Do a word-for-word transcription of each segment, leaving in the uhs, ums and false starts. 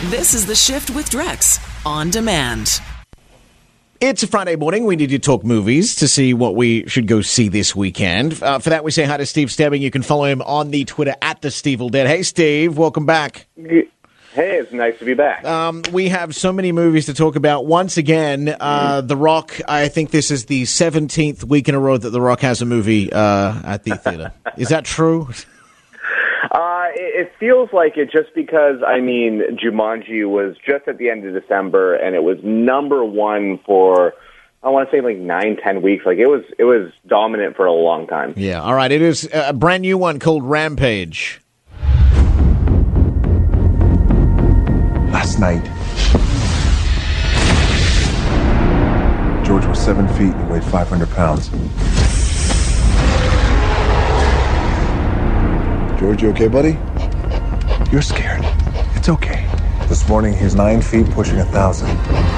This is The Shift with Drex on demand. It's a Friday morning. We need to talk movies to see what we should go see this weekend. Uh, for that, we say hi to Steve Stebbing. You can follow him on the Twitter at the Steve'll-Dead. Hey, Steve, welcome back. Hey, it's nice to be back. Um, we have so many movies to talk about. Once again, uh, The Rock, I think this is the seventeenth week in a row that The Rock has a movie uh, at the theater. Is that true? Uh, it, it feels like it just because, I mean, Jumanji was just at the end of December, and it was number one for, I want to say, like nine, ten weeks. Like, it was it was dominant for a long time. Yeah, all right. It is a brand new one called Rampage. Last night, George was seven feet and weighed five hundred pounds. George, you okay, buddy? You're scared. It's okay. This morning, he's nine feet, pushing a thousand.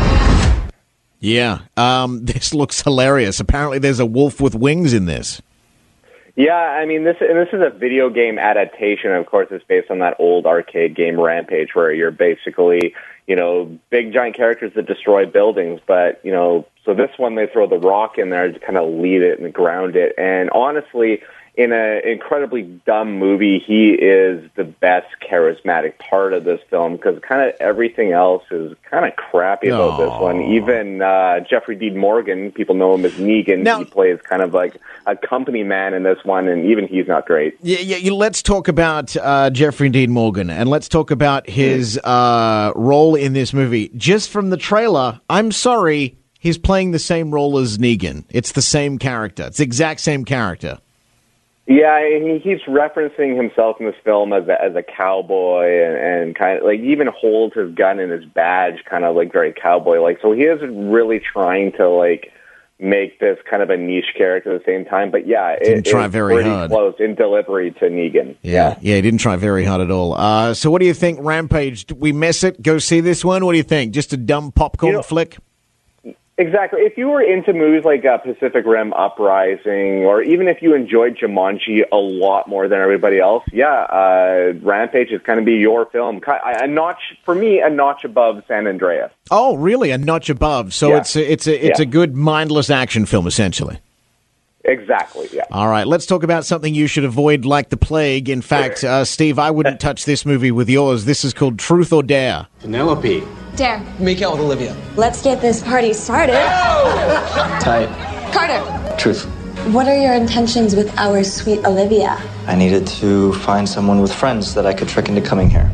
Yeah, um, this looks hilarious. Apparently, there's a wolf with wings in this. Yeah, I mean, this and this is a video game adaptation. Of course, it's based on that old arcade game Rampage, where you're basically, you know, big giant characters that destroy buildings. But, you know, so this one, they throw The Rock in there to kind of lead it and ground it. And honestly, in an incredibly dumb movie, he is the best charismatic part of this film, because kind of everything else is kind of crappy about Aww. this one. Even uh, Jeffrey Dean Morgan, people know him as Negan. Now, he plays kind of like a company man in this one, and even he's not great. Yeah, yeah. You, let's talk about uh, Jeffrey Dean Morgan, and let's talk about his uh, role in this movie. Just from the trailer, I'm sorry, he's playing the same role as Negan. It's the same character. It's the exact same character. Yeah, he keeps referencing himself in this film as a, as a cowboy, and, and kind of like he even holds his gun and his badge kind of like very cowboy-like. So he is really trying to like make this kind of a niche character at the same time. But yeah, it, didn't try it's very pretty hard. close in delivery to Negan. Yeah, yeah, he didn't try very hard at all. Uh, so what do you think, Rampage? Did we miss it? Go see this one? What do you think? Just a dumb popcorn You know, flick? Exactly. If you were into movies like uh, Pacific Rim Uprising, or even if you enjoyed Jumanji a lot more than everybody else, yeah, uh, Rampage is going to be your film. A notch, for me, a notch above San Andreas. Oh, really? A notch above. So Yeah. it's a, it's a it's Yeah. a good mindless action film, essentially. Exactly, yeah. All right, let's talk about something you should avoid like the plague. In fact, uh, Steve, I wouldn't touch this movie with yours. This is called Truth or Dare. Penelope. Dare. Make out with Olivia. Let's get this party started. Tight. Carter, Truth. what are your intentions with our sweet Olivia? I needed to find someone with friends that I could trick into coming here.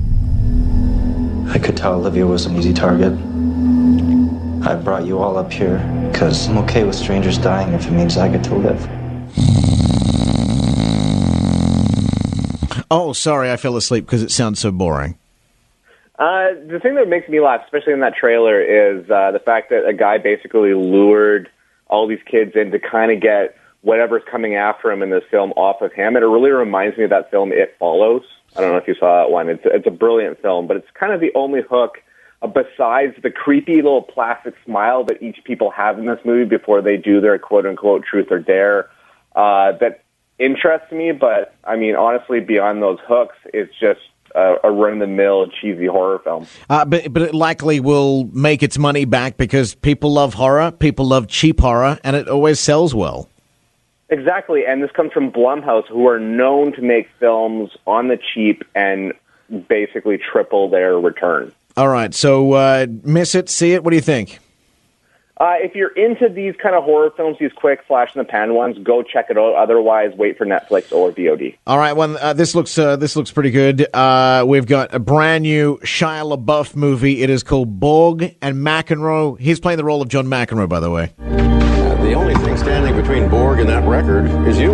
I could tell Olivia was an easy target. I brought you all up here because I'm okay with strangers dying if it means I get to live. Oh, sorry, I fell asleep because it sounds so boring. Uh, the thing that makes me laugh, especially in that trailer, is uh, the fact that a guy basically lured all these kids in to kind of get whatever's coming after him in this film off of him. And it really reminds me of that film It Follows. I don't know if you saw that one. It's, it's a brilliant film, but it's kind of the only hook uh, besides the creepy little plastic smile that each people have in this movie before they do their quote-unquote truth or dare uh, that interests me. But, I mean, honestly, beyond those hooks, it's just Uh, a run-of-the-mill cheesy horror film. Uh, but but it likely will make its money back because people love horror, people love cheap horror, and it always sells well. Exactly, and this comes from Blumhouse, who are known to make films on the cheap and basically triple their return. All right, so uh, miss it, see it. What do you think? Uh, if you're into these kind of horror films, these quick flash-in-the-pan ones, go check it out. Otherwise, wait for Netflix or V O D. All right, well, uh, this looks uh, this looks pretty good. Uh, we've got a brand new Shia LaBeouf movie. It is called Borg and McEnroe. He's playing the role of John McEnroe, by the way. Uh, the only thing standing between Borg and that record is you.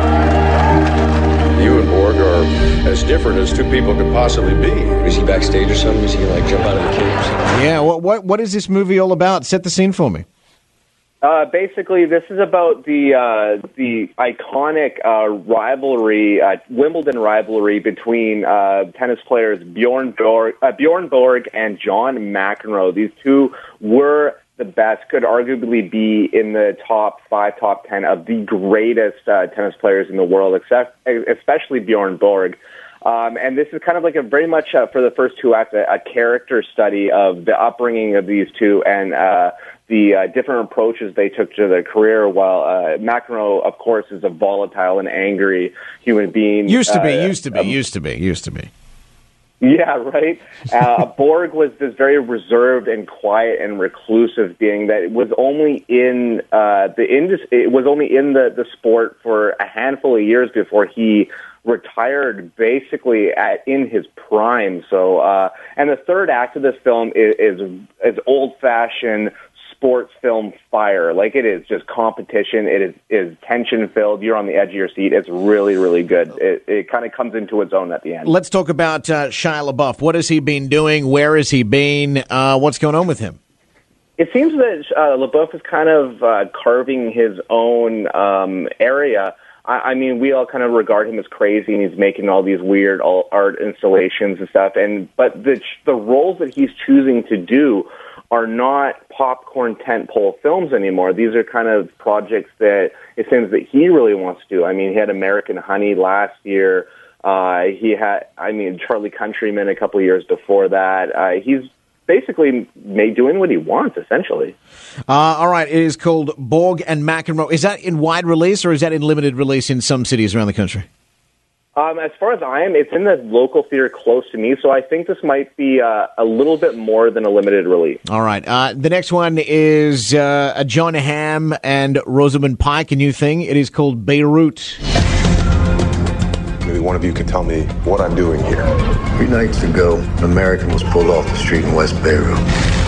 You and Borg are as different as two people could possibly be. Is he backstage or something? Is he like jump out of the cage? Yeah, what what what is this movie all about? Set the scene for me. Uh, basically, this is about the uh, the iconic uh, rivalry, uh, Wimbledon rivalry between uh, tennis players Bjorn Borg, uh, Bjorn Borg and John McEnroe. These two were the best, could arguably be in the top five, top ten of the greatest uh, tennis players in the world, except especially Bjorn Borg. Um, and this is kind of like a very much uh, for the first two acts a, a character study of the upbringing of these two and uh, the uh, different approaches they took to their career. While uh, McEnroe, of course, is a volatile and angry human being. Used to be, uh, used to be, um, used to be, used to be. Yeah, right. Uh, Borg was this very reserved and quiet and reclusive being that was only in uh, the indus- It was only in the, the sport for a handful of years before he retired, basically at in his prime. So, uh, and the third act of this film is is, is old fashioned sports film fire. Like, it is just competition. It is, is tension filled. You're on the edge of your seat. It's really, really good. It, it kind of comes into its own at the end. Let's talk about uh, Shia LaBeouf. What has he been doing? Where has he been? Uh, what's going on with him? It seems that uh, LaBeouf is kind of uh, carving his own um, area. I, I mean, we all kind of regard him as crazy, and he's making all these weird all art installations and stuff. And but the the roles that he's choosing to do are not popcorn tentpole films anymore. These are kind of projects that it seems that he really wants to do. I mean, he had American Honey last year. Uh, he had, I mean, Charlie Countryman a couple of years before that. Uh, he's basically made doing what he wants, essentially. Uh, all right, it is called Borg and McEnroe. Is that in wide release or is that in limited release in some cities around the country? Um, as far as I am, it's in the local theater close to me, so I think this might be uh, a little bit more than a limited release. All right. Uh, the next one is uh, a John Hamm and Rosamund Pike, a new thing. It is called Beirut. Maybe one of you can tell me what I'm doing here. Three nights ago, an American was pulled off the street in West Beirut.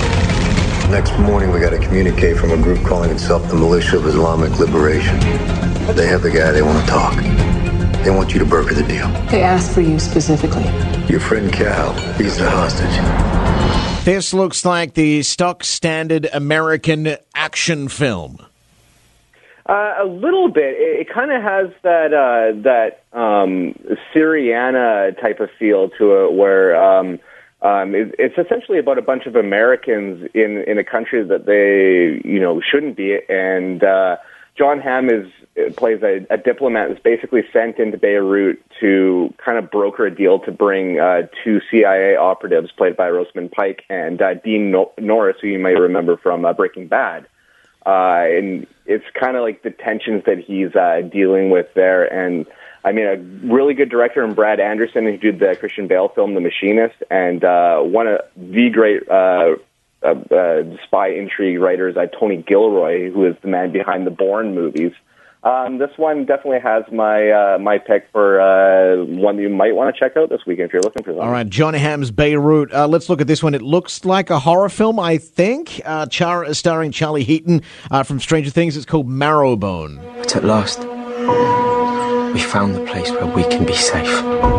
Next morning, we got a communique from a group calling itself the Militia of Islamic Liberation. They have the guy they want to talk. They want you to broker the deal. They asked for you specifically. Your friend Cal, he's the hostage. This looks like the stock standard American action film. Uh, a little bit. It, it kind of has that uh, that um, Syriana type of feel to it, where um, um, it, it's essentially about a bunch of Americans in in a country that they you know shouldn't be, and uh, John Hamm is plays a, a diplomat that's basically sent into Beirut to kind of broker a deal to bring uh, two C I A operatives, played by Rosamund Pike and uh, Dean no- Norris, who you might remember from uh, Breaking Bad. Uh, and it's kind of like the tensions that he's uh, dealing with there. And I mean, a really good director in Brad Anderson, who did the Christian Bale film The Machinist, and uh, one of the great uh, uh, uh, spy intrigue writers, uh, Tony Gilroy, who is the man behind the Bourne movies. Um, this one definitely has my uh, my pick for uh, one that you might want to check out this weekend if you're looking for something. All right, John Hamm's Beirut. Uh, let's look at this one. It looks like a horror film, I think. Uh, Char- starring Charlie Heaton uh, from Stranger Things. It's called Marrowbone. But at last, we found the place where we can be safe.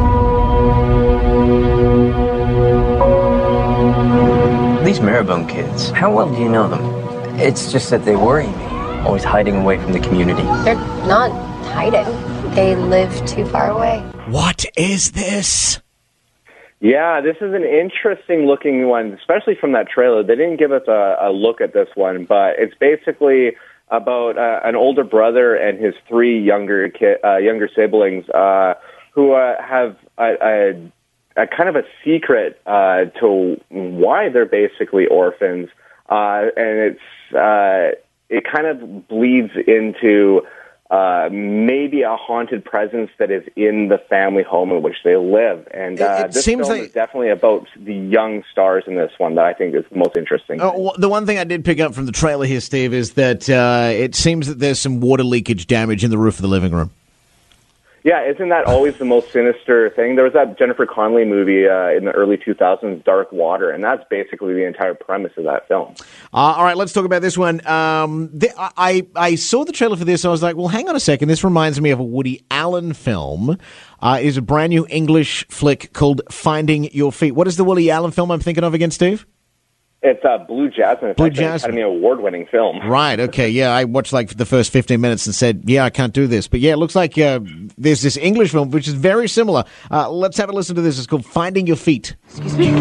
These Marrowbone kids, how well do you know them? It's just that they worry me. Always hiding away from the community. They're not hiding. They live too far away. What is this? Yeah, this is an interesting looking one, especially from that trailer. They didn't give us a, a look at this one, but it's basically about uh, an older brother and his three younger ki- uh, younger siblings uh, who uh, have a, a, a kind of a secret uh, to why they're basically orphans, uh, and it's. Uh, It kind of bleeds into uh, maybe a haunted presence that is in the family home in which they live. And uh, it, it this seems film like... is definitely about the young stars in this one that I think is the most interesting. Oh, well, the one thing I did pick up from the trailer here, Steve, is that uh, it seems that there's some water leakage damage in the roof of the living room. Yeah, isn't that always the most sinister thing? There was that Jennifer Connelly movie uh, in the early two thousands, Dark Water, and that's basically the entire premise of that film. Uh, all right, let's talk about this one. Um, the, I, I saw the trailer for this, and I was like, well, hang on a second. This reminds me of a Woody Allen film. Uh, it is a brand new English flick called Finding Your Feet. What is the Woody Allen film I'm thinking of again, Steve? It's uh, Blue Jasmine. It's Blue actually Jasmine. an Academy Award-winning film. Right, okay, yeah, I watched like the first fifteen minutes and said, yeah, I can't do this. But yeah, it looks like uh, there's this English film, which is very similar. Uh, let's have a listen to this. It's called Finding Your Feet. Excuse me?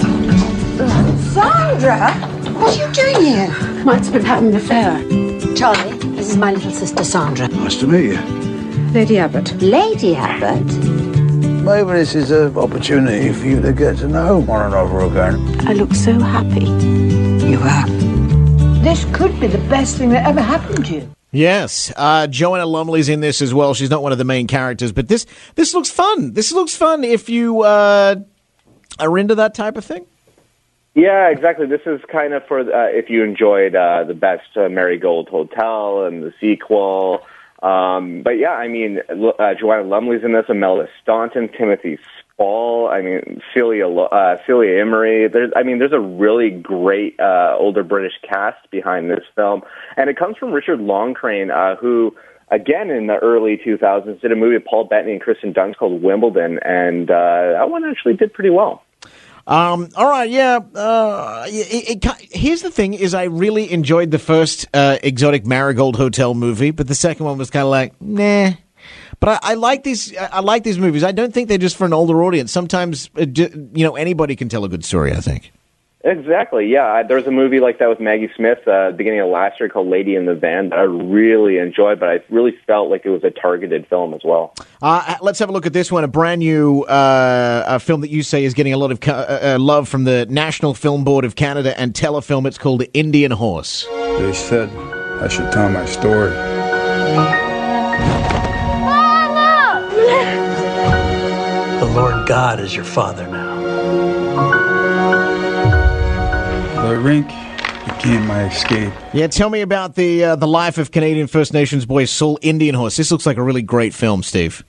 Sandra, what are you doing here? Mike's been having an affair. Charlie, this is my little sister Sandra. Nice to meet you. Lady Abbott. Lady Abbott? maybe this is an opportunity for you to get to know one another again. I look so happy. You are. This could be the best thing that ever happened to you. Yes, uh, Joanna Lumley's in this as well. She's not one of the main characters, but this this looks fun. This looks fun if you uh, are into that type of thing. Yeah, exactly. This is kind of for uh, if you enjoyed uh, the best uh, Marigold Hotel and the sequel. Um, but yeah, I mean, uh, Joanna Lumley's in this, Imelda Staunton, Timothy Spall, I mean, Celia, uh, Celia Imrie. There's, I mean, there's a really great uh, older British cast behind this film. And it comes from Richard Longcrane, uh, who, again, in the early two thousands, did a movie with Paul Bettany and Kristen Dunst called Wimbledon. And uh, that one actually did pretty well. Um, all right, yeah. Uh, it, it, here's the thing: is I really enjoyed the first uh, Exotic Marigold Hotel movie, but the second one was kind of like, nah. But I, I like these. I like these movies. I don't think they're just for an older audience. Sometimes, uh, you know, anybody can tell a good story. I think. Exactly, yeah. There was a movie like that with Maggie Smith uh, beginning of last year called Lady in the Van that I really enjoyed, but I really felt like it was a targeted film as well. Uh, let's have a look at this one, a brand new uh, a film that you say is getting a lot of uh, uh, love from the National Film Board of Canada and Telefilm. It's called Indian Horse. They said I should tell my story. The Lord God is your father now. The rink became my escape. Yeah, tell me about the uh, the life of Canadian First Nations boy Saul Indian Horse. This looks like a really great film, Steve.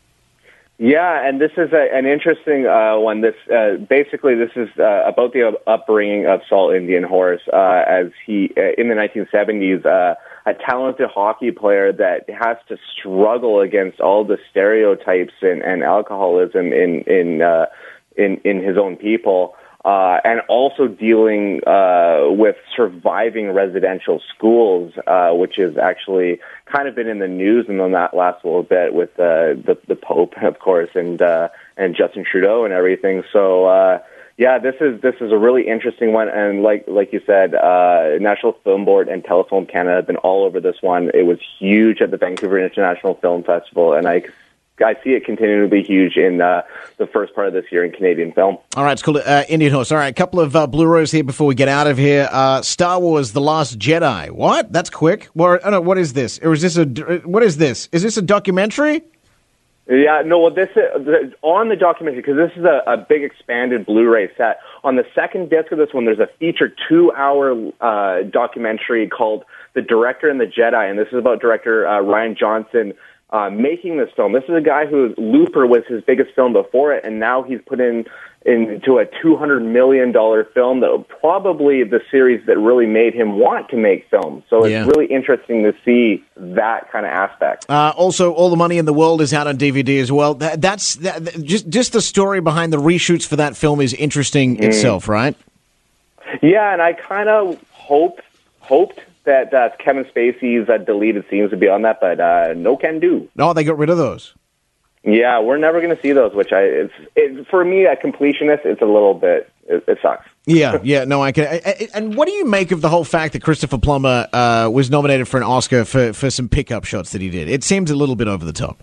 Yeah, and this is a, an interesting uh, one. This uh, basically this is uh, about the upbringing of Saul Indian Horse, uh, as he uh, in the nineteen seventies, uh, a talented hockey player that has to struggle against all the stereotypes and, and alcoholism in in, uh, in in his own people. Uh, and also dealing uh, with surviving residential schools, uh, which has actually kind of been in the news in the last little bit with uh, the the Pope, of course, and uh, and Justin Trudeau and everything. So uh, yeah, this is this is a really interesting one, and like like you said, uh, National Film Board and Telefilm Canada have been all over this one. It was huge at the Vancouver International Film Festival, and I. I see it continuing to be huge in uh, the first part of this year in Canadian film. All right, it's called uh, Indian Horse. All right, a couple of uh, Blu-rays here before we get out of here. Uh, Star Wars: The Last Jedi. What? That's quick. What, oh, no, what is this? Or is this a? What is this? Is this a documentary? Yeah, no. Well, this is on the documentary because this is a, a big expanded Blu-ray set. On the second disc of this one, there's a feature two-hour uh, documentary called "The Director and the Jedi," and this is about director uh, Rian Johnson. Uh, making this film. This is a guy who Looper was his biggest film before it, and now he's put in into a two hundred million dollars film that probably the series that really made him want to make films. So it's yeah. really interesting to see that kind of aspect. Uh, also, All the Money in the World is out on D V D as well. That, that's that, that, just just the story behind the reshoots for that film is interesting mm. itself, right? Yeah, and I kind of hoped hoped. that uh, Kevin Spacey's uh, deleted scenes would be on that, but uh, no can do. No, they got rid of those. Yeah, we're never going to see those, which I it's it, for me, a completionist, it's a little bit, it, it sucks. Yeah, yeah, no, I can. I, I, and what do you make of the whole fact that Christopher Plummer uh, was nominated for an Oscar for, for some pickup shots that he did? It seems a little bit over the top.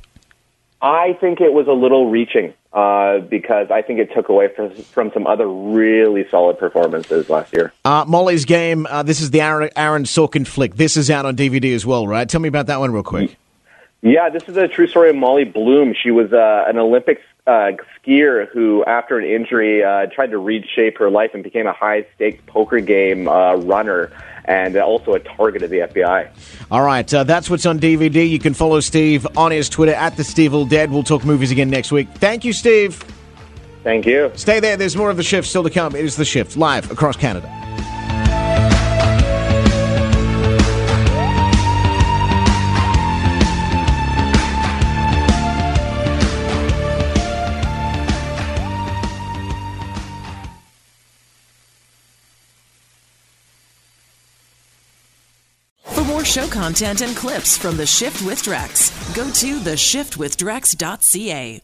I think it was a little reaching uh, because I think it took away from, from some other really solid performances last year. Uh, Molly's Game, uh, this is the Aaron, Aaron Sorkin flick. This is out on D V D as well, right? Tell me about that one real quick. Yeah, this is a true story of Molly Bloom. She was uh, an Olympic uh, skier who, after an injury, uh, tried to reshape her life and became a high-stakes poker game uh, runner and also a target of the F B I. All right, uh, that's what's on D V D. You can follow Steve on his Twitter, at the Steve All Dead. We'll talk movies again next week. Thank you, Steve. Thank you. Stay there. There's more of The Shift still to come. It is The Shift, live across Canada. Show content and clips from The Shift with Drex. Go to the shift with drex dot c a.